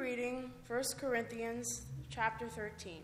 reading 1 Corinthians chapter 13.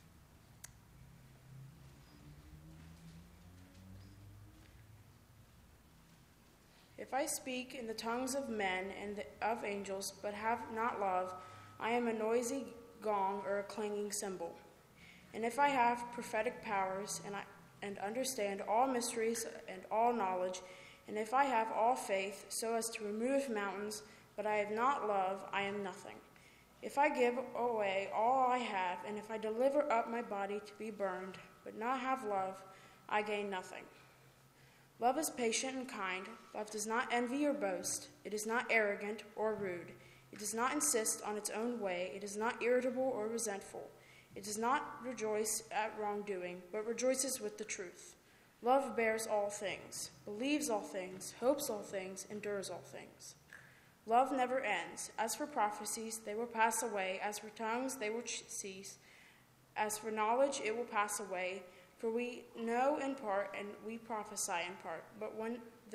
If I speak in the tongues of men and of angels, but have not love, I am a noisy gong or a clanging cymbal. And if I have prophetic powers and understand all mysteries and all knowledge, and if I have all faith so as to remove mountains, but I have not love, I am nothing. If I give away all I have, and if I deliver up my body to be burned, but not have love, I gain nothing. Love is patient and kind. Love does not envy or boast. It is not arrogant or rude. It does not insist on its own way. It is not irritable or resentful. It does not rejoice at wrongdoing, but rejoices with the truth. Love bears all things, believes all things, hopes all things, endures all things. Love never ends. As for prophecies, they will pass away. As for tongues, they will cease. As for knowledge, it will pass away. For we know in part and we prophesy in part. But when the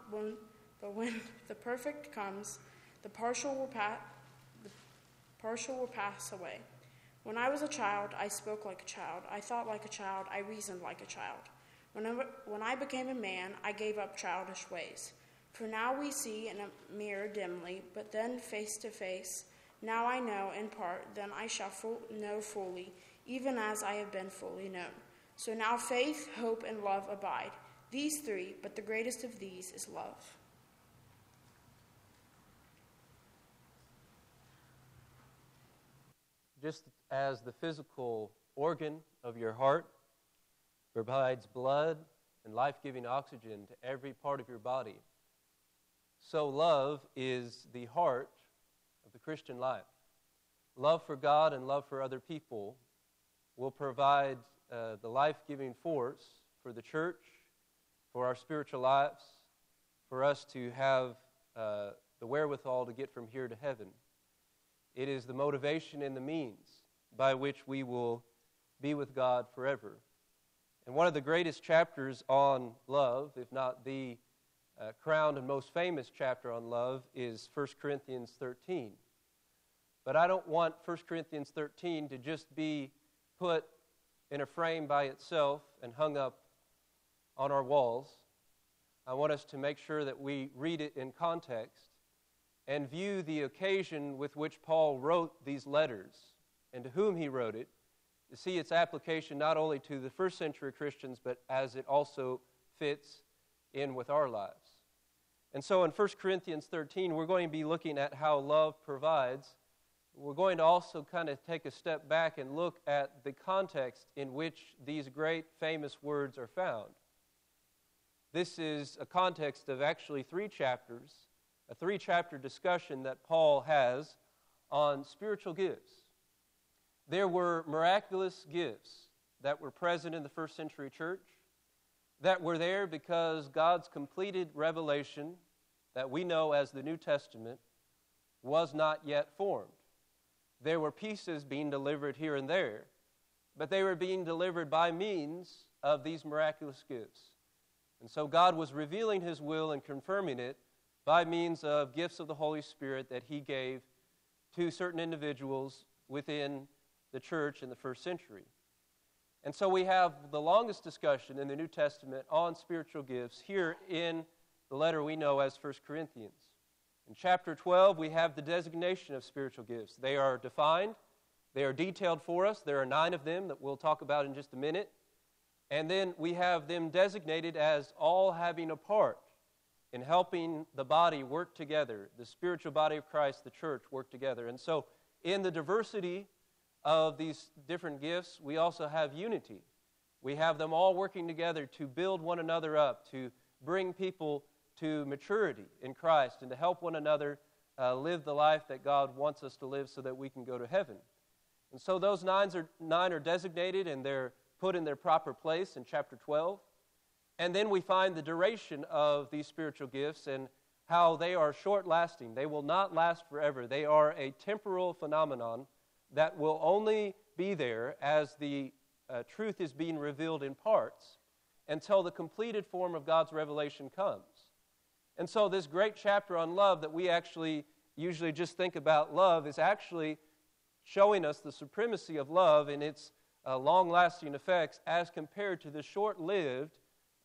perfect comes, the partial will pass away. When I was a child, I spoke like a child. I thought like a child. I reasoned like a child. When I became a man, I gave up childish ways. For now we see in a mirror dimly, but then face to face. Now I know in part, then I shall know fully, even as I have been fully known. So now faith, hope, and love abide. These three, but the greatest of these is love. Just as the physical organ of your heart provides blood and life-giving oxygen to every part of your body, so love is the heart of the Christian life. Love for God and love for other people will provide the life-giving force for the church, for our spiritual lives, for us to have the wherewithal to get from here to heaven. It is the motivation and the means by which we will be with God forever. And one of the greatest chapters on love, if not the crowned and most famous chapter on love, is 1 Corinthians 13. But I don't want 1 Corinthians 13 to just be put in a frame by itself and hung up on our walls. I want us to make sure that we read it in context and view the occasion with which Paul wrote these letters and to whom he wrote it, to see its application not only to the first century Christians, but as it also fits in with our lives. And so in 1 Corinthians 13, we're going to be looking at how love provides. We're going to also kind of take a step back and look at the context in which these great famous words are found. This is a context of actually 3 chapters, a 3-chapter discussion that Paul has on spiritual gifts. There were miraculous gifts that were present in the first century church, that were there because God's completed revelation that we know as the New Testament was not yet formed. There were pieces being delivered here and there, but they were being delivered by means of these miraculous gifts. And so God was revealing His will and confirming it by means of gifts of the Holy Spirit that He gave to certain individuals within the church in the first century. And so we have the longest discussion in the New Testament on spiritual gifts here in the letter we know as 1 Corinthians. In chapter 12, we have the designation of spiritual gifts. They are defined. They are detailed for us. There are 9 of them that we'll talk about in just a minute. And then we have them designated as all having a part in helping the body work together, the spiritual body of Christ, the church, work together. And so in the diversity of these different gifts, we also have unity. We have them all working together to build one another up, to bring people to maturity in Christ, and to help one another live the life that God wants us to live so that we can go to heaven. And so those 9 are designated, and they're put in their proper place in chapter 12. And then we find the duration of these spiritual gifts and how they are short-lasting. They will not last forever. They are a temporal phenomenon that will only be there as the truth is being revealed in parts until the completed form of God's revelation comes. And so this great chapter on love that we actually usually just think about love is actually showing us the supremacy of love and its long-lasting effects as compared to the short-lived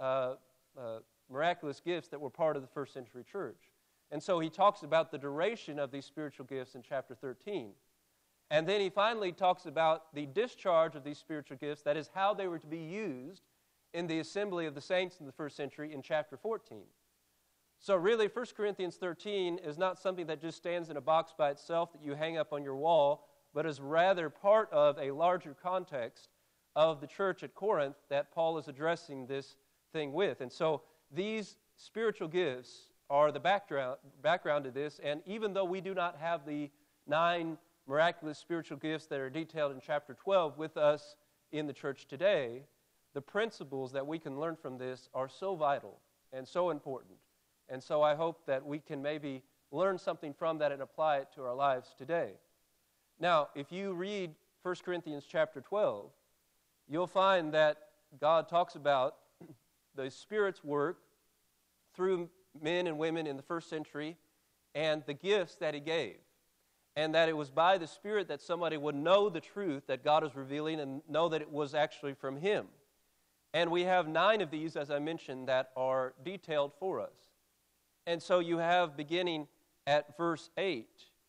miraculous gifts that were part of the first century church. And so he talks about the duration of these spiritual gifts in chapter 13. And then he finally talks about the discharge of these spiritual gifts, that is, how they were to be used in the assembly of the saints in the first century in chapter 14. So really, 1 Corinthians 13 is not something that just stands in a box by itself that you hang up on your wall, but is rather part of a larger context of the church at Corinth that Paul is addressing this thing with. And so these spiritual gifts are the background to this, and even though we do not have the 9 miraculous spiritual gifts that are detailed in chapter 12 with us in the church today, the principles that we can learn from this are so vital and so important. And so I hope that we can maybe learn something from that and apply it to our lives today. Now, if you read 1 Corinthians chapter 12, you'll find that God talks about the Spirit's work through men and women in the first century and the gifts that He gave. And that it was by the Spirit that somebody would know the truth that God is revealing and know that it was actually from Him. And we have 9 of these, as I mentioned, that are detailed for us. And so you have, beginning at verse 8,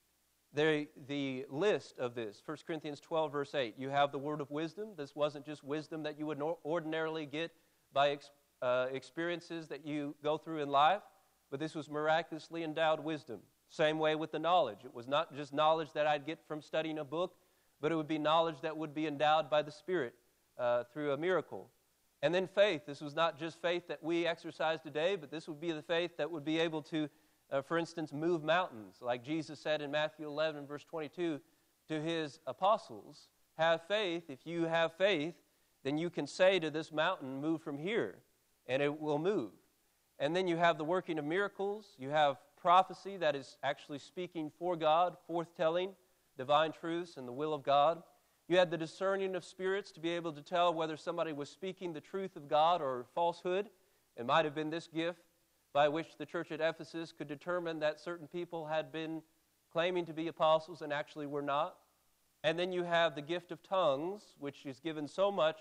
the list of this, 1 Corinthians 12, verse 8. You have the word of wisdom. This wasn't just wisdom that you would ordinarily get by experiences that you go through in life, but this was miraculously endowed wisdom. Same way with the knowledge. It was not just knowledge that I'd get from studying a book, but it would be knowledge that would be endowed by the Spirit through a miracle. And then faith. This was not just faith that we exercise today, but this would be the faith that would be able to, for instance, move mountains. Like Jesus said in Matthew 11, verse 22, to His apostles, have faith. If you have faith, then you can say to this mountain, move from here, and it will move. And then you have the working of miracles. You have prophecy, that is actually speaking for God, forthtelling divine truths and the will of God. You had the discerning of spirits to be able to tell whether somebody was speaking the truth of God or falsehood. It might have been this gift by which the church at Ephesus could determine that certain people had been claiming to be apostles and actually were not. And then you have the gift of tongues, which is given so much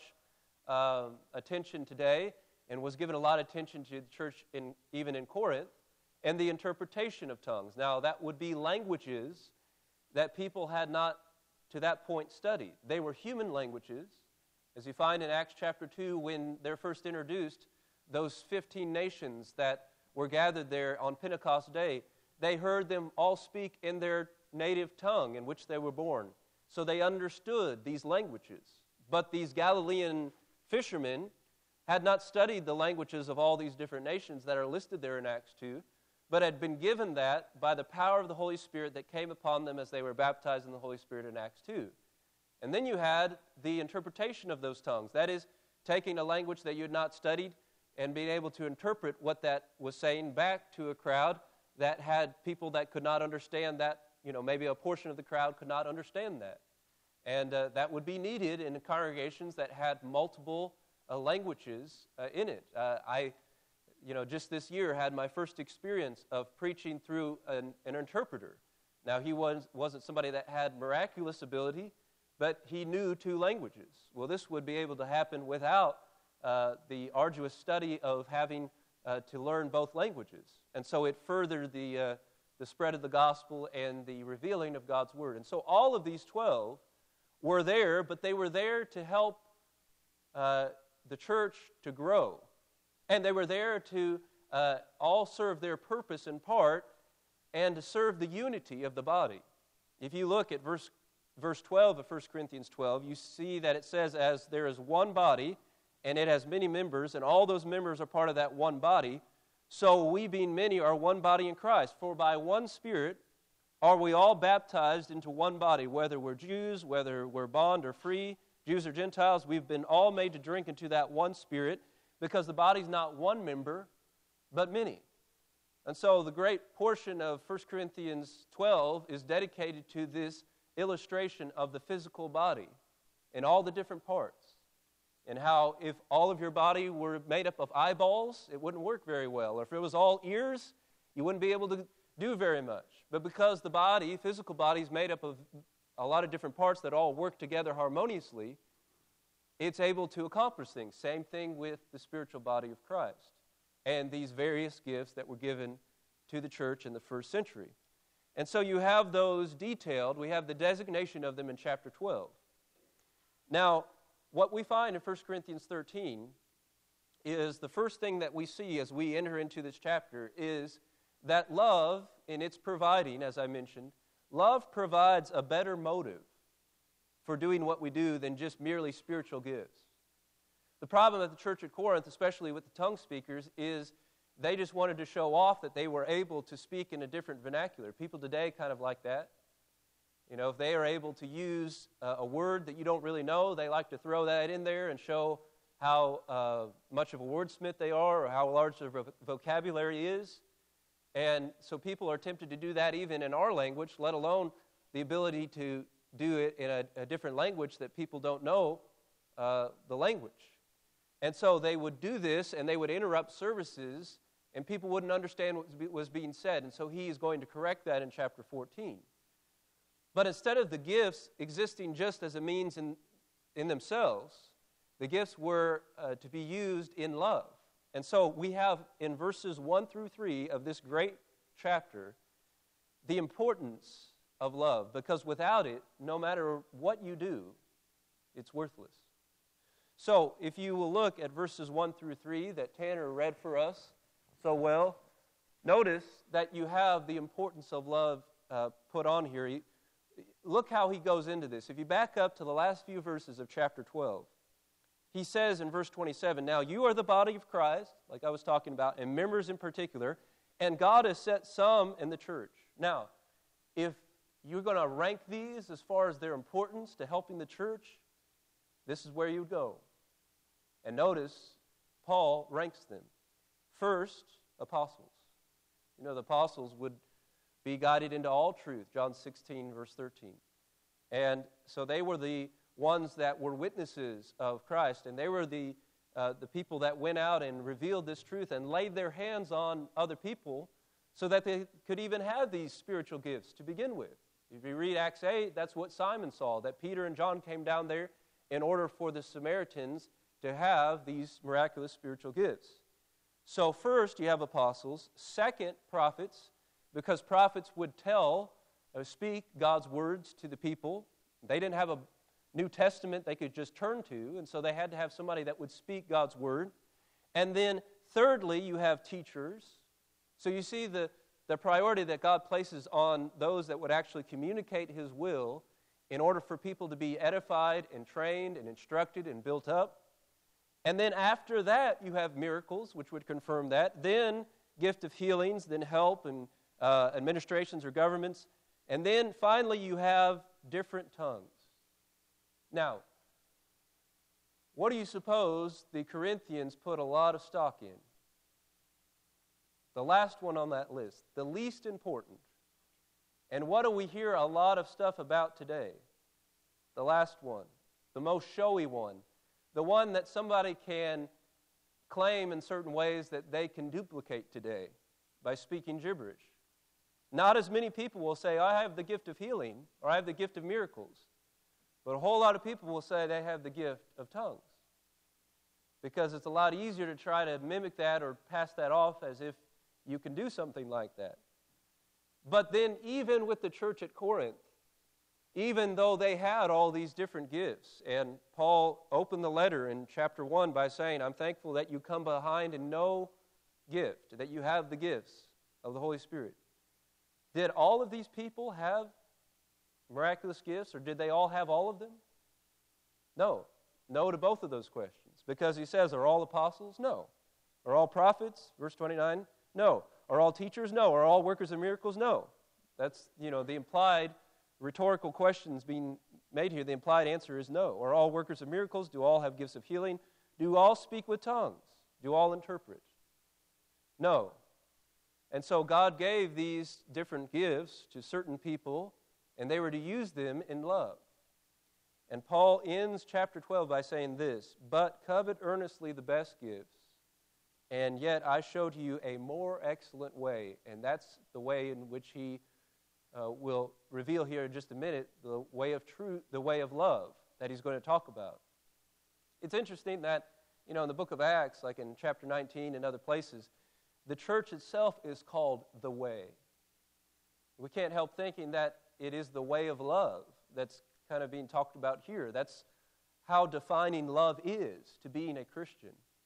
attention today and was given a lot of attention to the church even in Corinth. And the interpretation of tongues. Now, that would be languages that people had not, to that point, studied. They were human languages. As you find in Acts chapter 2, when they're first introduced, those 15 nations that were gathered there on Pentecost Day, they heard them all speak in their native tongue in which they were born. So they understood these languages. But these Galilean fishermen had not studied the languages of all these different nations that are listed there in Acts 2, but had been given that by the power of the Holy Spirit that came upon them as they were baptized in the Holy Spirit in Acts 2. And then you had the interpretation of those tongues. That is, taking a language that you had not studied and being able to interpret what that was saying back to a crowd that had people that could not understand that. Maybe a portion of the crowd could not understand that. And that would be needed in congregations that had multiple languages in it. Just this year had my first experience of preaching through an interpreter. Now, he wasn't somebody that had miraculous ability, but he knew 2 languages. Well, this would be able to happen without the arduous study of having to learn both languages. And so it furthered the spread of the gospel and the revealing of God's word. And so all of these 12 were there, but they were there to help the church to grow. And they were there to all serve their purpose in part and to serve the unity of the body. If you look at verse 12 of 1 Corinthians 12, you see that it says, as there is one body, and it has many members, and all those members are part of that one body, so we being many are one body in Christ. For by one Spirit are we all baptized into one body, whether we're Jews, whether we're bond or free, Jews or Gentiles, we've been all made to drink into that one Spirit, because the body's not one member, but many. And so the great portion of 1 Corinthians 12 is dedicated to this illustration of the physical body in all the different parts. And how if all of your body were made up of eyeballs, it wouldn't work very well. Or if it was all ears, you wouldn't be able to do very much. But because the body, physical body, is made up of a lot of different parts that all work together harmoniously, it's able to accomplish things. Same thing with the spiritual body of Christ and these various gifts that were given to the church in the first century. And so you have those detailed. We have the designation of them in chapter 12. Now, what we find in 1 Corinthians 13 is the first thing that we see as we enter into this chapter is that love, in its providing, as I mentioned, love provides a better motive for doing what we do than just merely spiritual gifts. The problem at the church at Corinth, especially with the tongue speakers, is they just wanted to show off that they were able to speak in a different vernacular. People today kind of like that. You know, if they are able to use a word that you don't really know, they like to throw that in there and show how much of a wordsmith they are or how large their vocabulary is. And so people are tempted to do that even in our language, let alone the ability to do it in a different language that people don't know the language. And so they would do this, and they would interrupt services, and people wouldn't understand what was being said. And so he is going to correct that in chapter 14. But instead of the gifts existing just as a means in themselves, the gifts were to be used in love. And so we have in verses 1 through 3 of this great chapter the importance of love, because without it, no matter what you do, it's worthless. So if you will look at verses 1 through 3 that Tanner read for us so well, notice that you have the importance of love put on here. Look how he goes into this. If you back up to the last few verses of chapter 12, he says in verse 27, "Now you are the body of Christ," like I was talking about, and members in particular, "and God has set some in the church." Now, if you're going to rank these as far as their importance to helping the church, this is where you would go. And notice, Paul ranks them. First, apostles. You know, the apostles would be guided into all truth, John 16, verse 13. And so they were the ones that were witnesses of Christ, and they were the people that went out and revealed this truth and laid their hands on other people so that they could even have these spiritual gifts to begin with. If you read Acts 8, that's what Simon saw, that Peter and John came down there in order for the Samaritans to have these miraculous spiritual gifts. So first, you have apostles. Second, prophets, because prophets would speak God's words to the people. They didn't have a New Testament they could just turn to, and so they had to have somebody that would speak God's word. And then thirdly, you have teachers. So you see the priority that God places on those that would actually communicate His will in order for people to be edified and trained and instructed and built up. And then after that, you have miracles, which would confirm that. Then gift of healings, then help and administrations or governments. And then finally, you have different tongues. Now, what do you suppose the Corinthians put a lot of stock in? The last one on that list, the least important. And what do we hear a lot of stuff about today? The last one, the most showy one, the one that somebody can claim in certain ways that they can duplicate today by speaking gibberish. Not as many people will say, "I have the gift of healing," or "I have the gift of miracles." But a whole lot of people will say they have the gift of tongues, because it's a lot easier to try to mimic that or pass that off as if you can do something like that. But then even with the church at Corinth, even though they had all these different gifts, and Paul opened the letter in chapter 1 by saying, "I'm thankful that you come behind in no gift, that you have the gifts of the Holy Spirit." Did all of these people have miraculous gifts, or did they all have all of them? No. No to both of those questions, because he says, are all apostles? No. Are all prophets? Verse 29, no. Are all teachers? No. Are all workers of miracles? No. That's, the implied rhetorical questions being made here. The implied answer is no. Are all workers of miracles? Do all have gifts of healing? Do all speak with tongues? Do all interpret? No. And so God gave these different gifts to certain people, and they were to use them in love. And Paul ends chapter 12 by saying this, "But covet earnestly the best gifts, and yet I show to you a more excellent way. And that's the way in which he will reveal here in just a minute, the way of truth, the way of love that he's going to talk about. It's interesting that, in the book of Acts, like in chapter 19 and other places, the church itself is called the way. We can't help thinking that it is the way of love that's kind of being talked about here. That's how defining love is to being a Christian.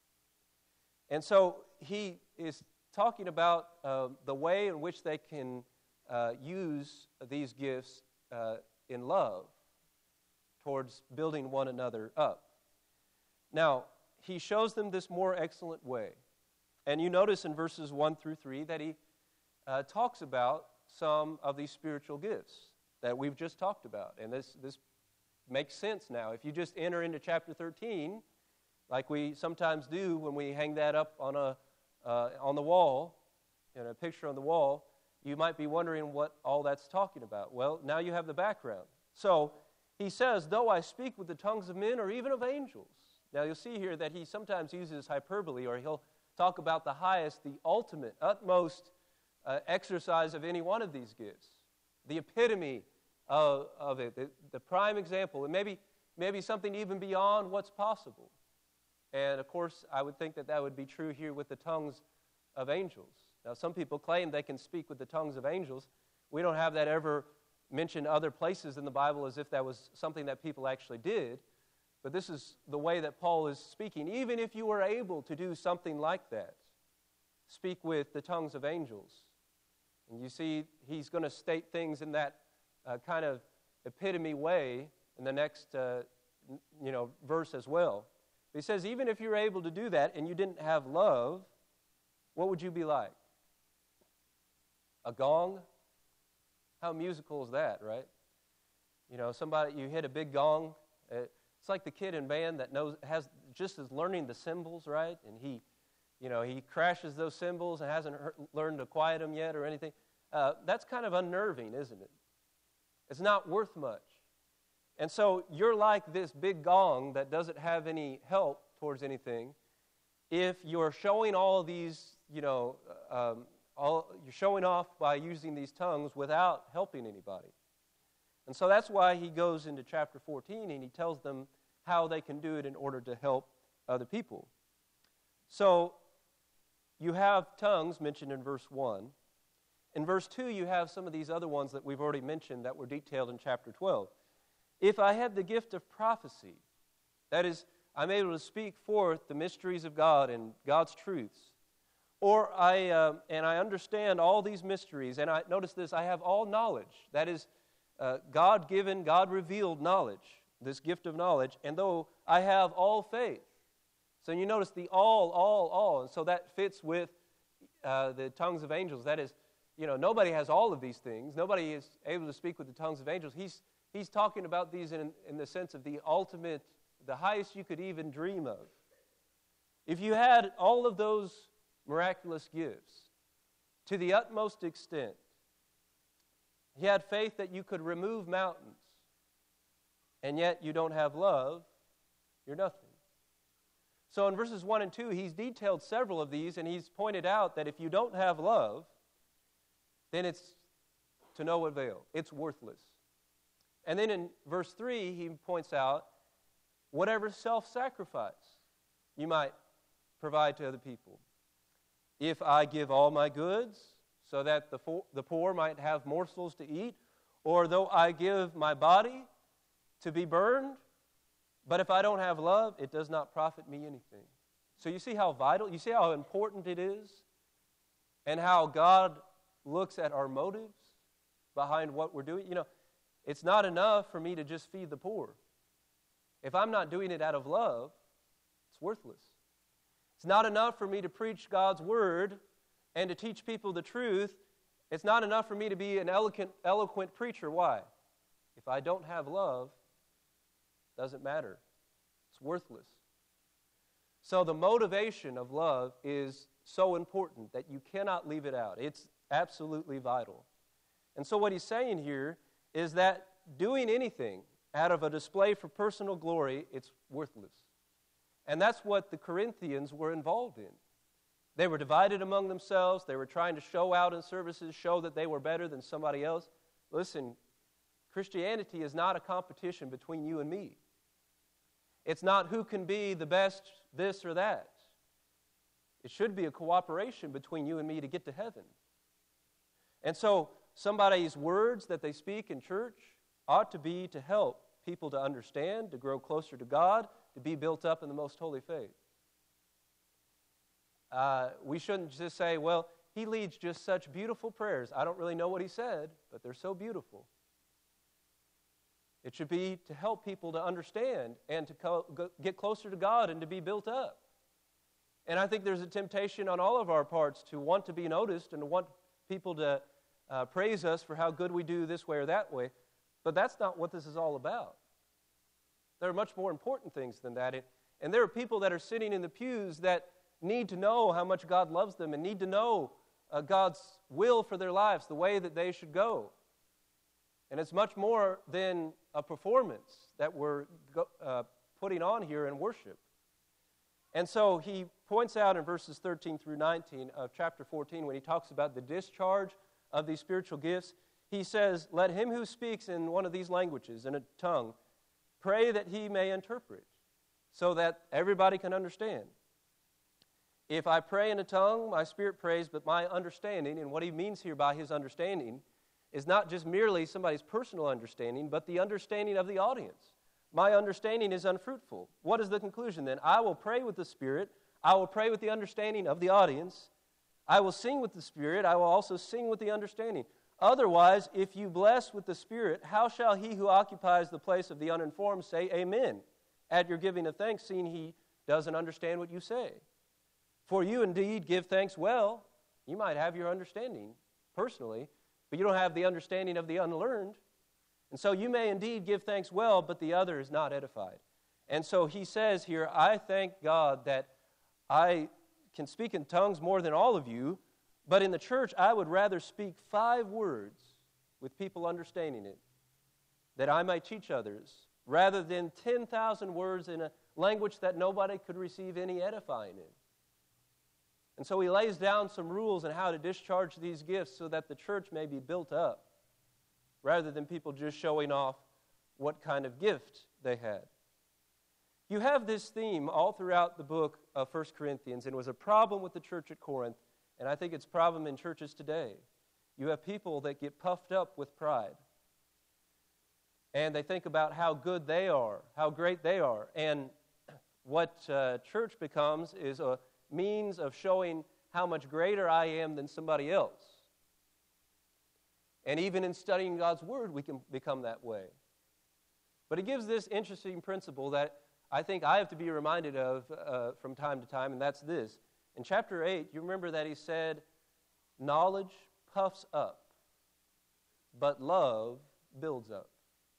And so he is talking about the way in which they can use these gifts in love towards building one another up. Now, he shows them this more excellent way. And you notice in verses 1 through 3 that he talks about some of these spiritual gifts that we've just talked about. And this makes sense now. If you just enter into chapter 13, like we sometimes do when we hang that up on the wall, a picture on the wall, you might be wondering what all that's talking about. Well, now you have the background. So he says, though I speak with the tongues of men or even of angels. Now you'll see here that he sometimes uses hyperbole, or he'll talk about the highest, the ultimate, utmost exercise of any one of these gifts. The epitome of it, the prime example, and maybe something even beyond what's possible. And of course, I would think that would be true here with the tongues of angels. Now, some people claim they can speak with the tongues of angels. We don't have that ever mentioned other places in the Bible as if that was something that people actually did. But this is the way that Paul is speaking. Even if you were able to do something like that, speak with the tongues of angels. And you see, he's going to state things in that kind of epitome way in the next verse as well. He says, even if you're able to do that and you didn't have love, what would you be like? A gong? How musical is that, right? You hit a big gong. It's like the kid in band that is learning the cymbals, right? And he crashes those cymbals and hasn't learned to quiet them yet or anything. That's kind of unnerving, isn't it? It's not worth much. And so you're like this big gong that doesn't have any help towards anything. If you're showing all of these, you're showing off by using these tongues without helping anybody. And so that's why he goes into chapter 14 and he tells them how they can do it in order to help other people. So you have tongues mentioned in verse 1. In verse 2, you have some of these other ones that we've already mentioned that were detailed in chapter 12. If I have the gift of prophecy, that is, I'm able to speak forth the mysteries of God and God's truths, or I understand all these mysteries, and notice this, I have all knowledge. That is God-given, God-revealed knowledge, this gift of knowledge, and though I have all faith. So you notice the all, and so that fits with the tongues of angels. That is, nobody has all of these things. Nobody is able to speak with the tongues of angels. He's talking about these in the sense of the ultimate, the highest you could even dream of. If you had all of those miraculous gifts to the utmost extent, he had faith that you could remove mountains, and yet you don't have love, you're nothing. So in verses 1 and 2, he's detailed several of these, and he's pointed out that if you don't have love, then it's to no avail. It's worthless. And then in verse 3, he points out whatever self-sacrifice you might provide to other people. If I give all my goods so that the poor might have morsels to eat, or though I give my body to be burned, but if I don't have love, it does not profit me anything. So you see how vital, you see how important it is, and how God looks at our motives behind what we're doing. It's not enough for me to just feed the poor. If I'm not doing it out of love, it's worthless. It's not enough for me to preach God's word and to teach people the truth. It's not enough for me to be an eloquent preacher. Why? If I don't have love, it doesn't matter. It's worthless. So the motivation of love is so important that you cannot leave it out. It's absolutely vital. And so what he's saying here is that doing anything out of a display for personal glory, it's worthless. And that's what the Corinthians were involved in. They were divided among themselves. They were trying to show out in services, show that they were better than somebody else. Listen, Christianity is not a competition between you and me. It's not who can be the best this or that. It should be a cooperation between you and me to get to heaven. And so somebody's words that they speak in church ought to be to help people to understand, to grow closer to God, to be built up in the most holy faith. We shouldn't just say, well, he leads just such beautiful prayers. I don't really know what he said, but they're so beautiful. It should be to help people to understand and to get closer to God and to be built up. And I think there's a temptation on all of our parts to want to be noticed and to want people to praise us for how good we do this way or that way. But that's not what this is all about. There are much more important things than that. And there are people that are sitting in the pews that need to know how much God loves them and need to know God's will for their lives, the way that they should go. And it's much more than a performance that we're putting on here in worship. And so he points out in verses 13 through 19 of chapter 14, when he talks about the discharge of these spiritual gifts, he says, "Let him who speaks in one of these languages, in a tongue, pray that he may interpret, so that everybody can understand. If I pray in a tongue, my spirit prays, but my understanding," and what he means here by his understanding, is not just merely somebody's personal understanding, but the understanding of the audience. My understanding is unfruitful. What is the conclusion then? I will pray with the Spirit. I will pray with the understanding of the audience. I will sing with the Spirit. I will also sing with the understanding. Otherwise, if you bless with the Spirit, how shall he who occupies the place of the uninformed say amen at your giving of thanks, seeing he doesn't understand what you say? For you indeed give thanks well. You might have your understanding personally, but you don't have the understanding of the unlearned. And so you may indeed give thanks well, but the other is not edified. And so he says here, I thank God that I can speak in tongues more than all of you, but in the church I would rather speak 5 words with people understanding it, that I might teach others, rather than 10,000 words in a language that nobody could receive any edifying in. And so he lays down some rules on how to discharge these gifts so that the church may be built up, rather than people just showing off what kind of gift they had. You have this theme all throughout the book of 1 Corinthians, and it was a problem with the church at Corinth, and I think it's a problem in churches today. You have people that get puffed up with pride, and they think about how good they are, how great they are, and what church becomes is a means of showing how much greater I am than somebody else. And even in studying God's Word, we can become that way. But he gives this interesting principle that I think I have to be reminded of from time to time, and that's this. In chapter 8, you remember that he said, knowledge puffs up, but love builds up.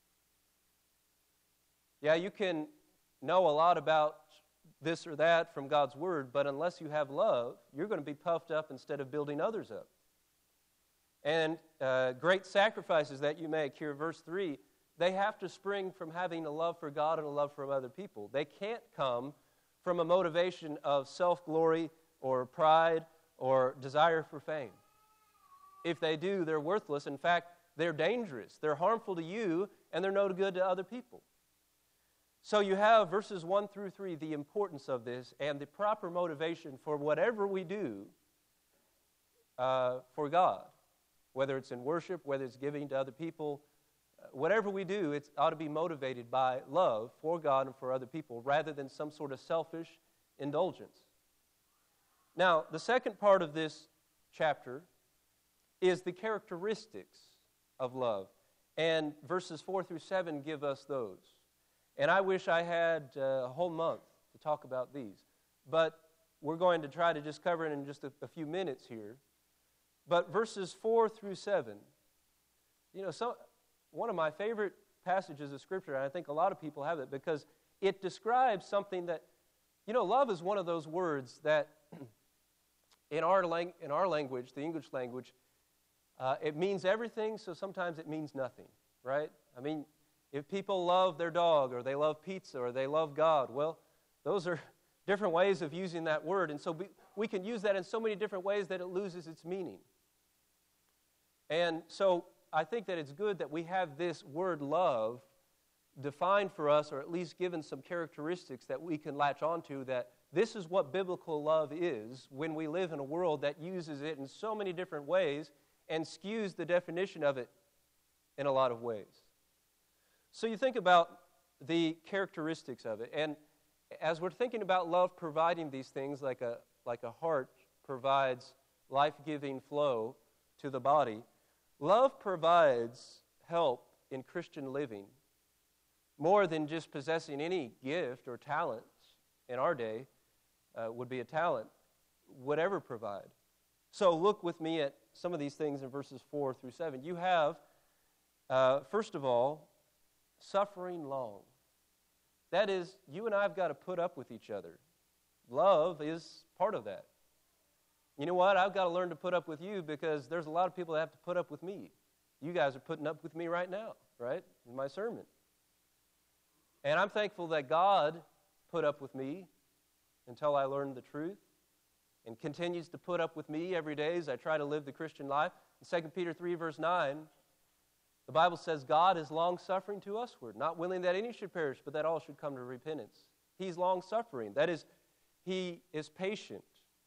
Yeah, you can know a lot about this or that from God's Word, but unless you have love, you're going to be puffed up instead of building others up. And great sacrifices that you make, here verse 3, they have to spring from having a love for God and a love for other people. They can't come from a motivation of self-glory or pride or desire for fame. If they do, they're worthless. In fact, they're dangerous. They're harmful to you, and they're no good to other people. So you have verses 1 through 3, the importance of this and the proper motivation for whatever we do for God. Whether it's in worship, whether it's giving to other people, whatever we do, it ought to be motivated by love for God and for other people rather than some sort of selfish indulgence. Now, the second part of this chapter is the characteristics of love. And verses 4 through 7 give us those. And I wish I had a whole month to talk about these. But we're going to try to just cover it in just a few minutes here. But verses 4 through 7, one of my favorite passages of Scripture, and I think a lot of people have it, because it describes something that, love is one of those words that in our language, the English language, it means everything, so sometimes it means nothing, right? I mean, if people love their dog, or they love pizza, or they love God, well, those are different ways of using that word. And so we can use that in so many different ways that it loses its meaning. And so I think that it's good that we have this word love defined for us, or at least given some characteristics that we can latch onto, that this is what biblical love is when we live in a world that uses it in so many different ways and skews the definition of it in a lot of ways. So you think about the characteristics of it, and as we're thinking about love providing these things, like a heart provides life-giving flow to the body, love provides help in Christian living more than just possessing any gift or talent in our day would be a talent, would ever provide. So look with me at some of these things in verses 4 through 7. You have, first of all, suffering long. That is, you and I have got to put up with each other. Love is part of that. You know what? I've got to learn to put up with you because there's a lot of people that have to put up with me. You guys are putting up with me right now, right, in my sermon. And I'm thankful that God put up with me until I learned the truth and continues to put up with me every day as I try to live the Christian life. In 2 Peter 3, verse 9, the Bible says, God is long-suffering to usward, not willing that any should perish, but that all should come to repentance. He's long-suffering. That is, He is patient.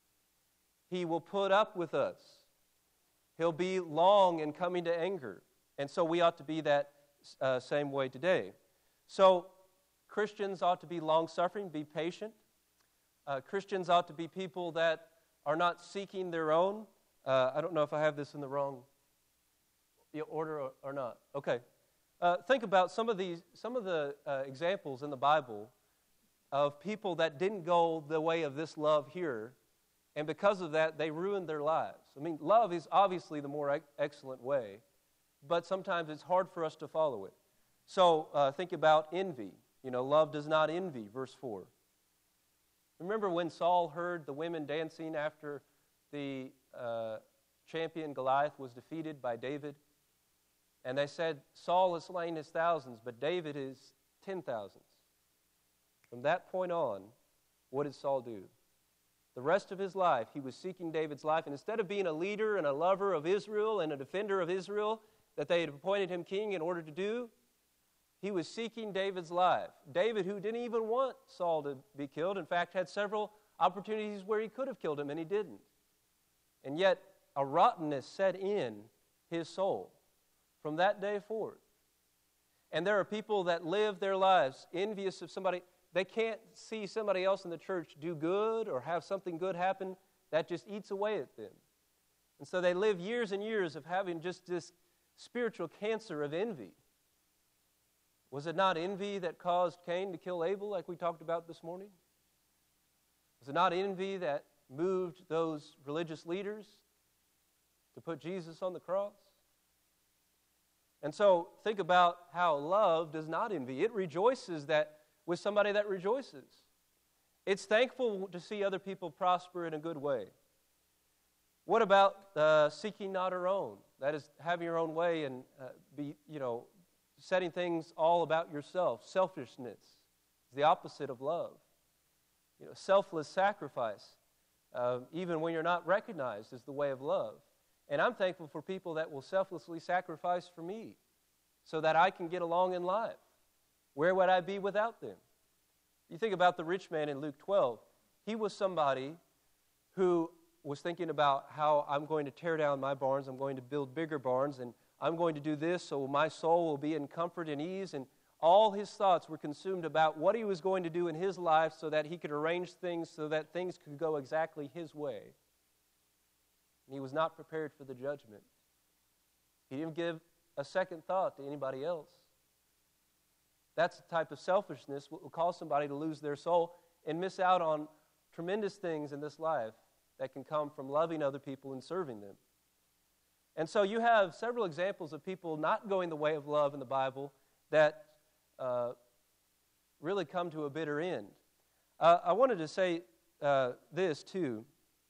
He will put up with us. He'll be long in coming to anger. And so we ought to be that same way today. So Christians ought to be long-suffering, be patient. Christians ought to be people that are not seeking their own. I don't know if I have this in the wrong order or not. Okay. Think about some of the examples in the Bible of people that didn't go the way of this love here, and because of that, they ruined their lives. I mean, love is obviously the more excellent way, but sometimes it's hard for us to follow it. So think about envy. You know, love does not envy, verse 4. Remember when Saul heard the women dancing after the champion Goliath was defeated by David? And they said, Saul has slain his thousands, but David is 10,000s. From that point on, what did Saul do? The rest of his life, he was seeking David's life. And instead of being a leader and a lover of Israel and a defender of Israel that they had appointed him king in order to do, he was seeking David's life. David, who didn't even want Saul to be killed, in fact, had several opportunities where he could have killed him, and he didn't. And yet, a rottenness set in his soul from that day forward. And there are people that live their lives envious of somebody. They can't see somebody else in the church do good or have something good happen. That just eats away at them. And so they live years and years of having just this spiritual cancer of envy. Was it not envy that caused Cain to kill Abel, like we talked about this morning? Was it not envy that moved those religious leaders to put Jesus on the cross? And so think about how love does not envy. It rejoices that with somebody that rejoices. It's thankful to see other people prosper in a good way. What about seeking not our own? That is, having your own way and setting things all about yourself. Selfishness is the opposite of love. Selfless sacrifice, even when you're not recognized, is the way of love. And I'm thankful for people that will selflessly sacrifice for me so that I can get along in life. Where would I be without them? You think about the rich man in Luke 12. He was somebody who was thinking about how I'm going to tear down my barns, I'm going to build bigger barns, and I'm going to do this so my soul will be in comfort and ease. And all his thoughts were consumed about what he was going to do in his life so that he could arrange things so that things could go exactly his way. And he was not prepared for the judgment. He didn't give a second thought to anybody else. That's the type of selfishness that will cause somebody to lose their soul and miss out on tremendous things in this life that can come from loving other people and serving them. And so you have several examples of people not going the way of love in the Bible that really come to a bitter end. I wanted to say this too.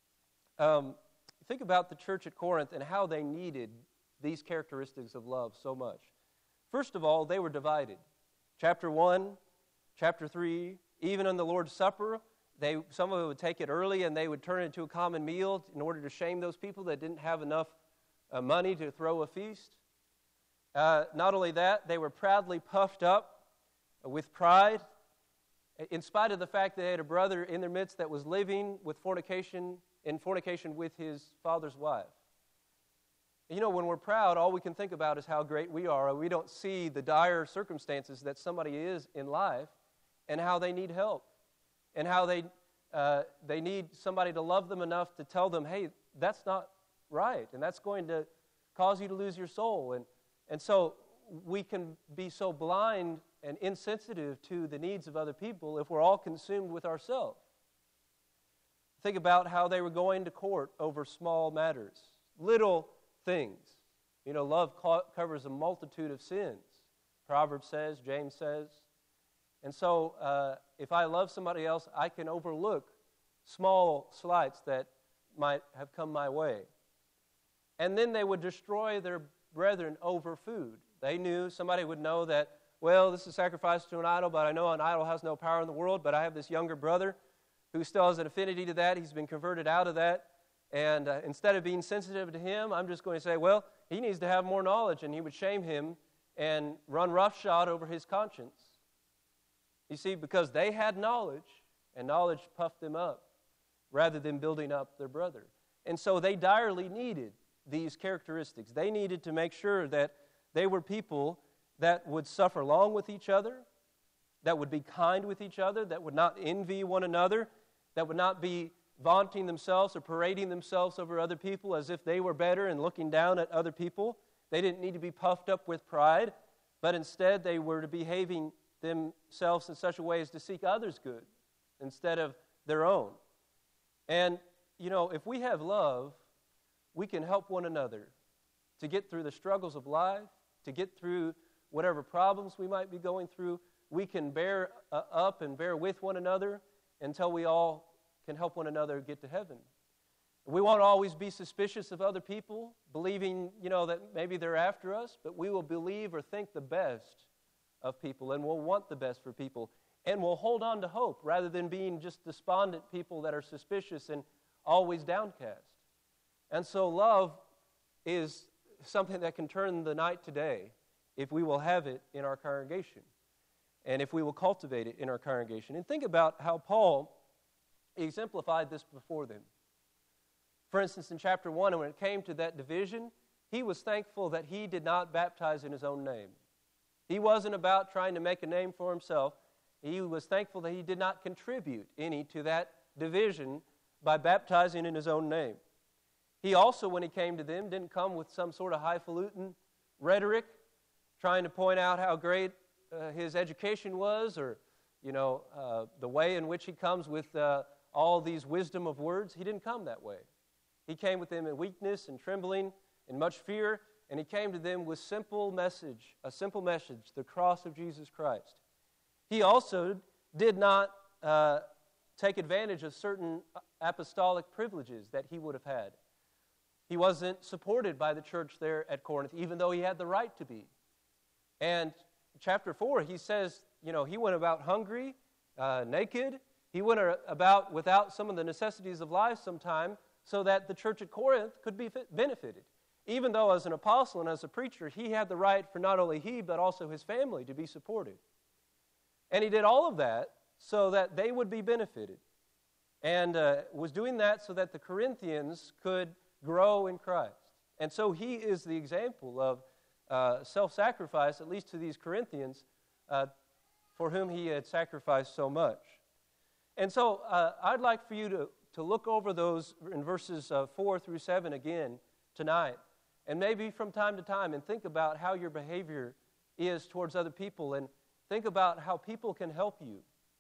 Think about the church at Corinth and how they needed these characteristics of love so much. First of all, they were divided. Chapter 1, chapter 3, even in the Lord's Supper, some of it would take it early and they would turn it into a common meal in order to shame those people that didn't have enough money to throw a feast. Not only that, they were proudly puffed up with pride, in spite of the fact that they had a brother in their midst that was living in fornication with his father's wife. You know, when we're proud, all we can think about is how great we are. We don't see the dire circumstances that somebody is in life and how they need help and how they need somebody to love them enough to tell them, hey, that's not right, and that's going to cause you to lose your soul. And so we can be so blind and insensitive to the needs of other people if we're all consumed with ourselves. Think about how they were going to court over small matters, little things. You know, love covers a multitude of sins. Proverbs says, James says. And so if I love somebody else, I can overlook small slights that might have come my way. And then they would destroy their brethren over food. They knew, somebody would know that, well, this is sacrificed to an idol, but I know an idol has no power in the world, but I have this younger brother who still has an affinity to that. He's been converted out of that. And instead of being sensitive to him, I'm just going to say, well, he needs to have more knowledge, and he would shame him and run roughshod over his conscience. You see, because they had knowledge, and knowledge puffed them up rather than building up their brother. And so they direly needed these characteristics. They needed to make sure that they were people that would suffer long with each other, that would be kind with each other, that would not envy one another, that would not be vaunting themselves or parading themselves over other people as if they were better and looking down at other people. They didn't need to be puffed up with pride, but instead they were to behaving themselves in such a way as to seek others' good instead of their own. And, you know, if we have love, we can help one another to get through the struggles of life, to get through whatever problems we might be going through. We can bear up and bear with one another until we all can help one another get to heaven. We won't always be suspicious of other people, believing, you know, that maybe they're after us, but we will believe or think the best of people, and we'll want the best for people, and we'll hold on to hope rather than being just despondent people that are suspicious and always downcast. And so love is something that can turn the night to day if we will have it in our congregation and if we will cultivate it in our congregation. And think about how Paul exemplified this before them. For instance, in chapter 1, when it came to that division, he was thankful that he did not baptize in his own name. He wasn't about trying to make a name for himself. He was thankful that he did not contribute any to that division by baptizing in his own name. He also, when he came to them, didn't come with some sort of highfalutin rhetoric, trying to point out how great his education was, or, you know, the way in which he comes with all these wisdom of words. He didn't come that way. He came with them in weakness and trembling and much fear, and he came to them with a simple message, the cross of Jesus Christ. He also did not take advantage of certain apostolic privileges that he would have had. He wasn't supported by the church there at Corinth, even though he had the right to be. And chapter 4, he says, you know, he went about hungry, naked. He went about without some of the necessities of life sometime so that the church at Corinth could be benefited. Even though as an apostle and as a preacher, he had the right for not only he, but also his family to be supported. And he did all of that so that they would be benefited. And was doing that so that the Corinthians could grow in Christ. And so he is the example of self-sacrifice, at least to these Corinthians, for whom he had sacrificed so much. And so I'd like for you to look over those in verses 4 through 7 again tonight, and maybe from time to time, and think about how your behavior is towards other people, and think about how people can help you.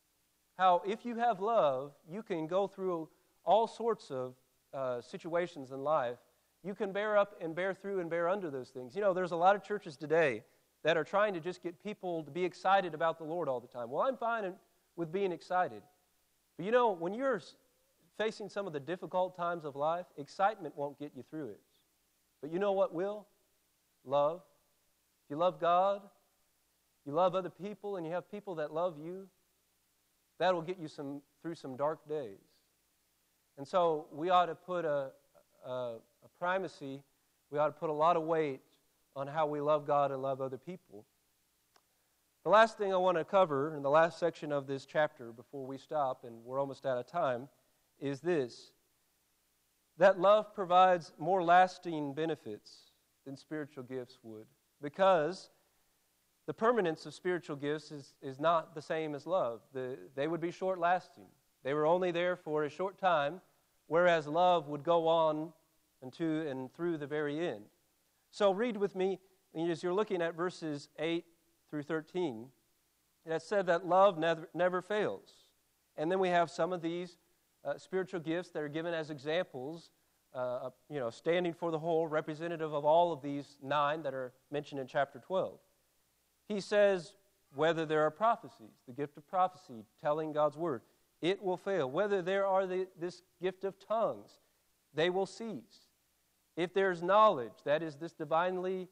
How if you have love, you can go through all sorts of situations in life. You can bear up and bear through and bear under those things. You know, there's a lot of churches today that are trying to just get people to be excited about the Lord all the time. Well, I'm fine with being excited. But you know, when you're facing some of the difficult times of life, excitement won't get you through it. But you know what will? Love. If you love God, you love other people, and you have people that love you, that will get you through some dark days. And so we ought to put a primacy, we ought to put a lot of weight on how we love God and love other people. The last thing I want to cover in the last section of this chapter before we stop, and we're almost out of time, is this: that love provides more lasting benefits than spiritual gifts would, because the permanence of spiritual gifts is not the same as love. They would be short-lasting. They were only there for a short time, whereas love would go on and through the very end. So read with me, as you're looking at verses 8 through 13. It said that love never fails. And then we have some of these spiritual gifts that are given as examples, standing for the whole, representative of all of these 9 that are mentioned in chapter 12. He says, whether there are prophecies, the gift of prophecy, telling God's word, it will fail. Whether there are this gift of tongues, they will cease. If there's knowledge, that is this divinely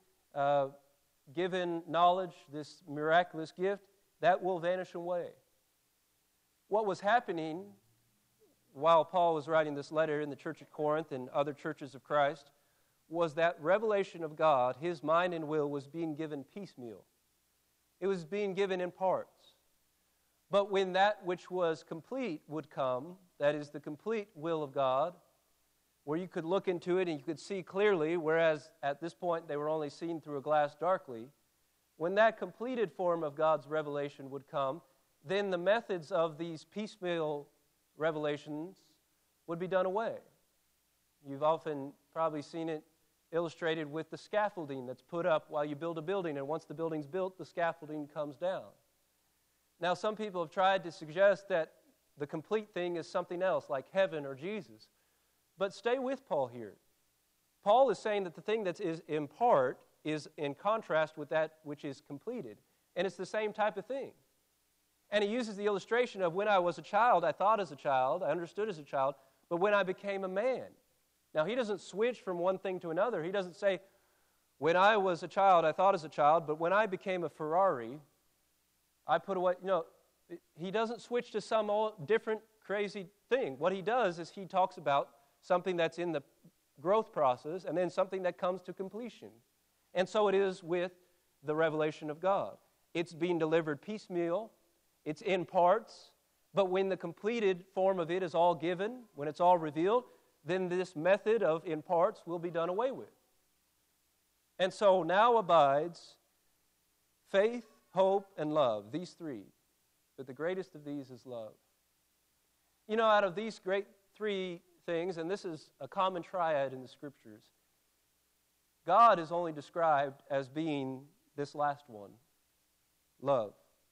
given knowledge, this miraculous gift, that will vanish away. What was happening while Paul was writing this letter in the church at Corinth and other churches of Christ was that revelation of God, his mind and will, was being given piecemeal. It was being given in parts. But when that which was complete would come, that is the complete will of God, where you could look into it and you could see clearly, whereas at this point they were only seen through a glass darkly, when that completed form of God's revelation would come, then the methods of these piecemeal revelations would be done away. You've often probably seen it illustrated with the scaffolding that's put up while you build a building, and once the building's built, the scaffolding comes down. Now, some people have tried to suggest that the complete thing is something else, like heaven or Jesus. But stay with Paul here. Paul is saying that the thing that is in part is in contrast with that which is completed. And it's the same type of thing. And he uses the illustration of when I was a child, I thought as a child, I understood as a child, but when I became a man. Now, he doesn't switch from one thing to another. He doesn't say, when I was a child, I thought as a child, but when I became a Ferrari, I put away. No, he doesn't switch to some different crazy thing. What he does is he talks about something that's in the growth process and then something that comes to completion. And so it is with the revelation of God. It's being delivered piecemeal. It's in parts. But when the completed form of it is all given, when it's all revealed, then this method of in parts will be done away with. And so now abides faith, hope, and love, these 3. But the greatest of these is love. You know, out of these great 3 things, and this is a common triad in the Scriptures, God is only described as being this last one, love.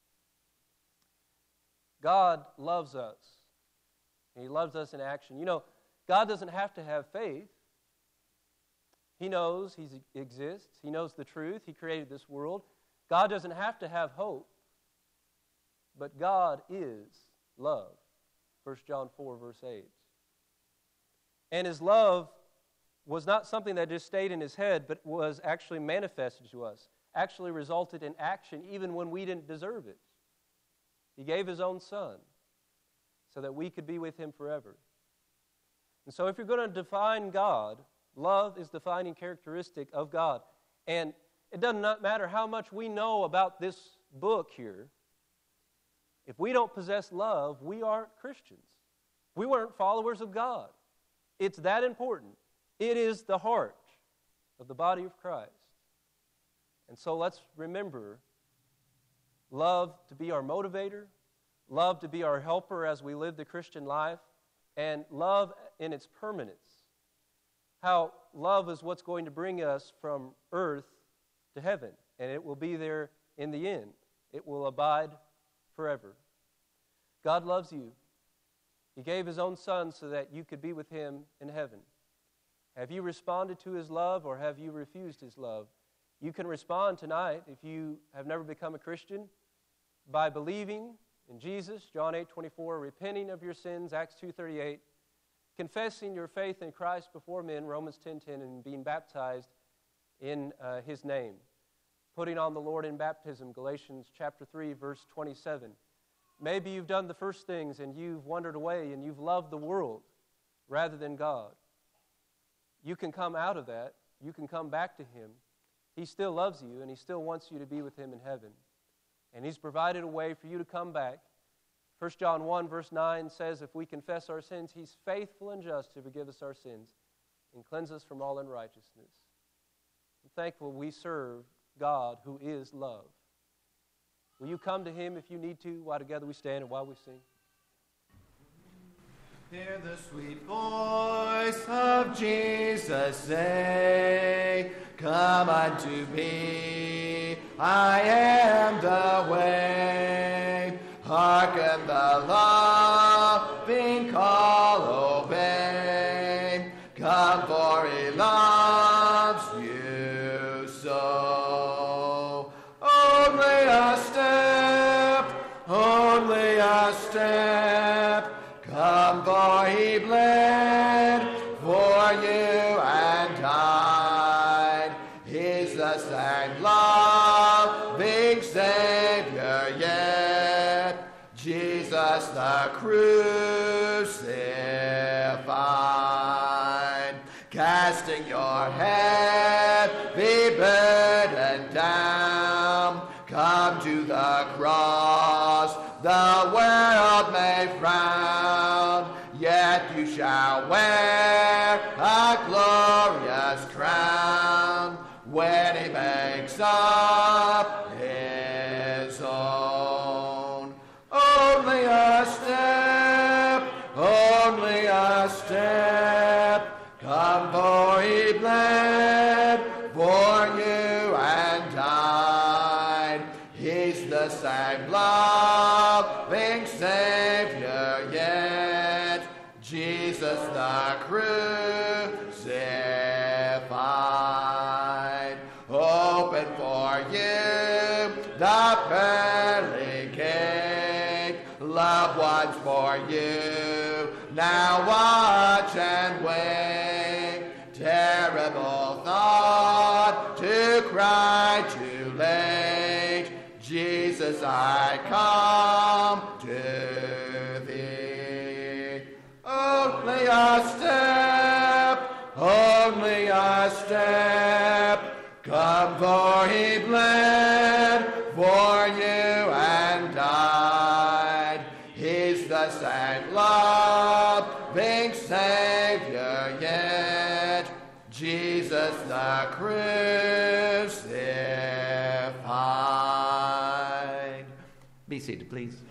God loves us. He loves us in action. You know, God doesn't have to have faith. He knows He exists. He knows the truth. He created this world. God doesn't have to have hope. But God is love. 1 John 4, verse 8. And His love was not something that just stayed in His head, but was actually manifested to us, actually resulted in action even when we didn't deserve it. He gave His own Son so that we could be with Him forever. And so if you're going to define God, love is the defining characteristic of God. And it does not matter how much we know about this book here. If we don't possess love, we aren't Christians. We weren't followers of God. It's that important. It is the heart of the body of Christ. And so let's remember love to be our motivator, love to be our helper as we live the Christian life, and love in its permanence. How love is what's going to bring us from earth to heaven, and it will be there in the end. It will abide forever. God loves you. He gave His own Son so that you could be with Him in heaven. Have you responded to His love, or have you refused His love? You can respond tonight, if you have never become a Christian, by believing in Jesus, John 8:24, repenting of your sins, Acts 2:38, confessing your faith in Christ before men, Romans 10:10, and being baptized in His name. Putting on the Lord in baptism, Galatians chapter 3, verse 27. Maybe you've done the first things and you've wandered away and you've loved the world rather than God. You can come out of that. You can come back to Him. He still loves you, and He still wants you to be with Him in heaven. And He's provided a way for you to come back. 1 John 1 verse 9 says, if we confess our sins, He's faithful and just to forgive us our sins and cleanse us from all unrighteousness. I'm thankful we serve God who is love. Will you come to Him if you need to, while together we stand and while we sing? Hear the sweet voice of Jesus say, come unto me, I am the way. Hearken the loving call, obey. Come, for He loves you so. Only a step. Come, for He bled for you and died. He's the same loving Savior yet, Jesus the crucified. Casting your heavy burden down, come to the cross, the world may frown, yet you shall wear a glorious crown when He makes up His own. Only a step, come, for He bled for you and died. He's the same loving Savior yet, Jesus the crucified. Open for you the pearly gate, loved ones for you, now watch and wait. Terrible thought to cry too late, Jesus, I come to Thee. Only a step, come, for He bled for you and died. He's the same loving Savior yet, Jesus the crucified. Be seated, please.